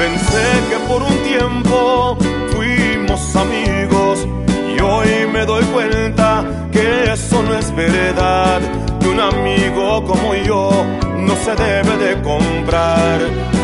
Pensé que por un tiempo fuimos amigos y hoy me doy cuenta que eso no es verdad, que un amigo como yo no se debe de comprar.